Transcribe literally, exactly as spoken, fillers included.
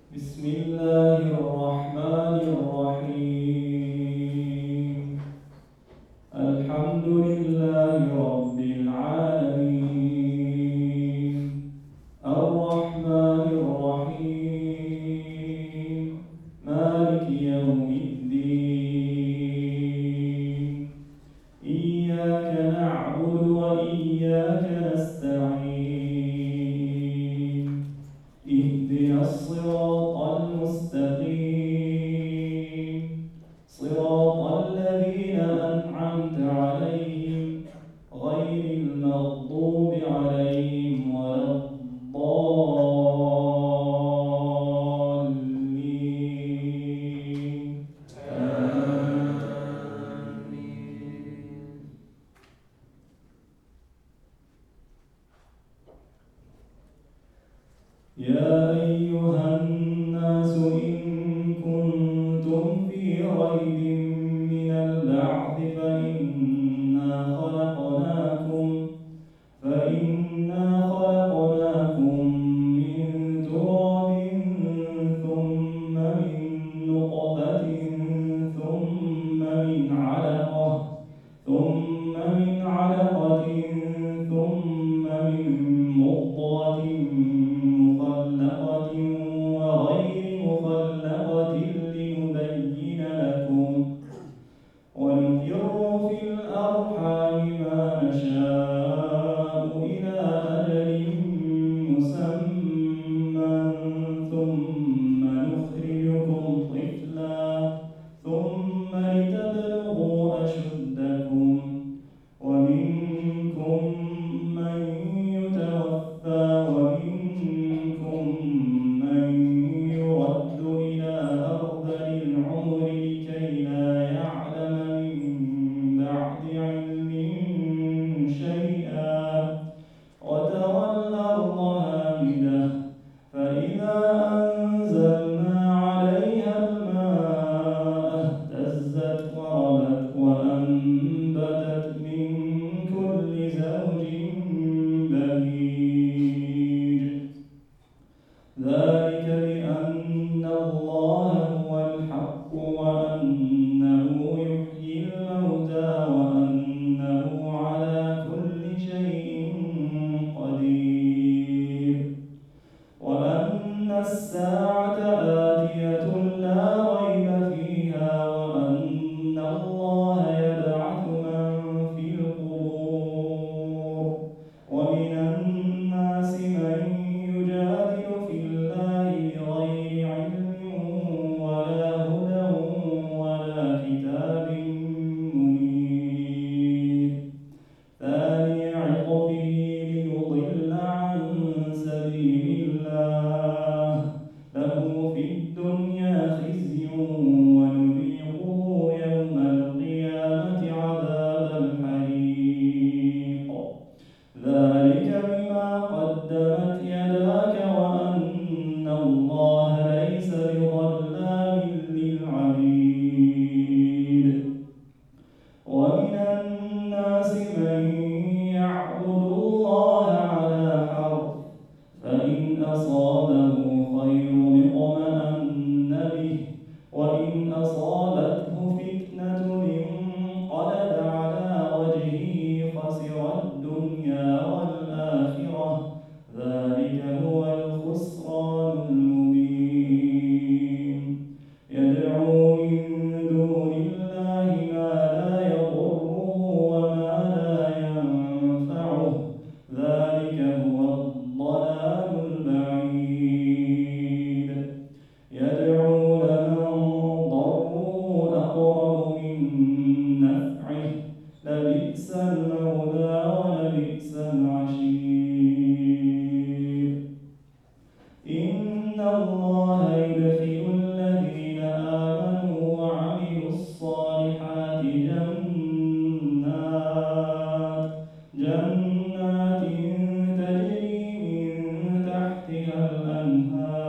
بسم الله الرحمن الرحيم. الحمد لله رب العالمين، الرحمن الرحيم، مالك يوم الدين. إياك نعبد وإياك نستعين. اهدنا الصراط المستقيم، صراط الذين أنعمت عليهم غير المغضوب عليهم ولا الضالين. آمين. يا أيها الناس إن كنتم في ريب من البعث فإنا خلقناكم فإنا خلقناكم من تراب ثم من نطفة ثم من علقة ثم من علقة ثم من مضغة مخلقة وغير مخلقة لنبين لكم ونقر في الأرحام ما نشاء إلى أجل مسمى ثم نخرجكم طفلا ثم لتبلغوا أشدكم ومنكم من يتوفى ومنكم من يرد إلى أرذل العمر لكي لا يعلم من بعد علم شيئا وترى الأرض هامدة فإذا أنزلنا عليها الماء اهتزت وربت وأنبتت من كل زوج بهيج. ذلك بأن الله هو الحق وأنه يحيي الموتى وأنه على كل شيء قدير وأن الساعة آتية لا ريب فيها وأن الله يبعث من في القبور ومن الناس من يجادل في الله بغير علم ولا هدى ولا كتاب منير. ثاني عطفه ليضل عن سبيل الله له في الدنيا خزي ونذيقه يوم القيامة عذاب الحريق. ذلك بما قدمت يداك وأن الله ليس بظلام للعبيد. ومن الناس من يعبد الله على حرف فإن أصابه خير اطمأن به وإن أصابته فتنة انقلب على وجهه خسر الدنيا والآخرة ذلك هو الخسران المبين. يدعو من دون الله ما لا يضره وما لا ينفعه ذلك هو الضلال البعيد. يدعو لمن ضره أقرب من نفعه لبئس المولى ولبئس العشير. إن الله يدخل الذين آمنوا وعملوا الصالحات جنات جنات تجري من تحتها الأنهار